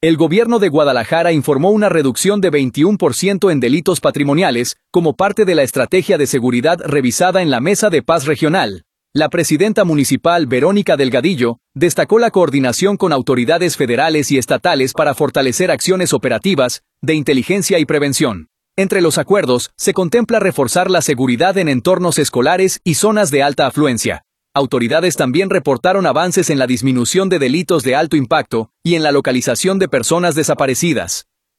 El gobierno de Guadalajara informó una reducción de 21% en delitos patrimoniales, como parte de la estrategia de seguridad revisada en la Mesa de Paz Regional. La presidenta municipal Verónica Delgadillo destacó la coordinación con autoridades federales y estatales para fortalecer acciones operativas, de inteligencia y prevención. Entre los acuerdos, se contempla reforzar la seguridad en entornos escolares y zonas de alta afluencia. Autoridades también reportaron avances en la disminución de delitos de alto impacto y en la localización de personas desaparecidas.